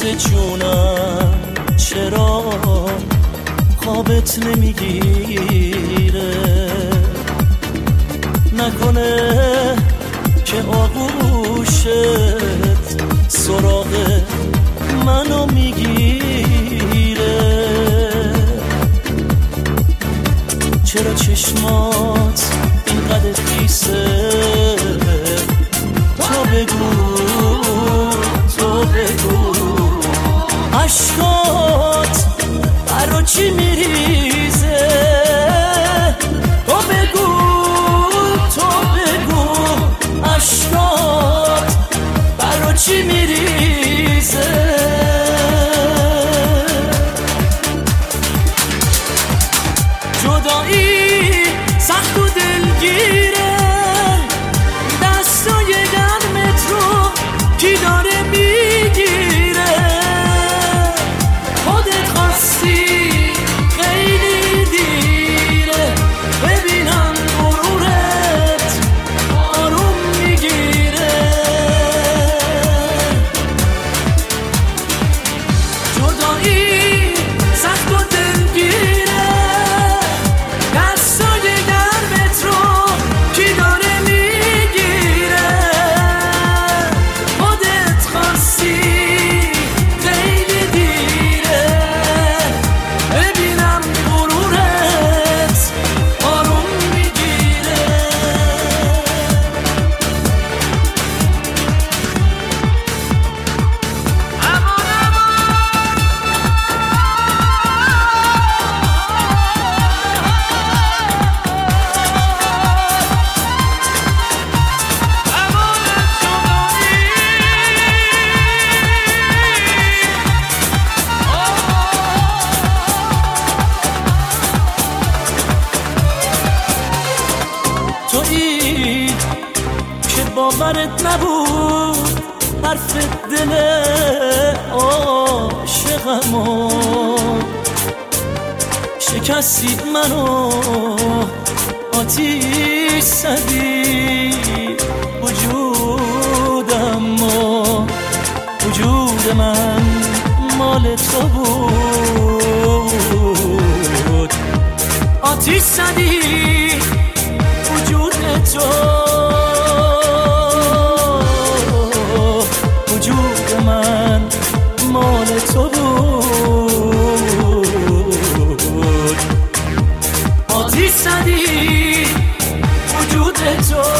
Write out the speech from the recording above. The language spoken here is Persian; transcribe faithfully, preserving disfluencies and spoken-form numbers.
جونم چرا خوابت نمیگیره؟ نکنه که آغوشت سراغ منو میگیره؟ چرا چشمات اینقدر خیسه؟ تو بگو تو بگو عشقات برا چی میریزه؟ تو بگو تو بگو عشقات برا چی میریزه؟ جدایی سخت و دلگیره، دستای گرمت رو کی داره میگیره؟ خودت خواستی خیلی دیره، ببینم غرورت آروم میگیره. جدایی سخت و دلگیره، دستای گرمت رو کی داره میگیره؟ خودت خواستی خیلی دیره، ببینم غرورت آروم میگیره. امان تویی که باورت نبود حرف دل عاشقمو، شکستید منو آتیش زدی وجودمو، وجود من مال تو بود، آتیش زدی وجود تو، وجود من مال تو بود، آتیش زدی وجود تو.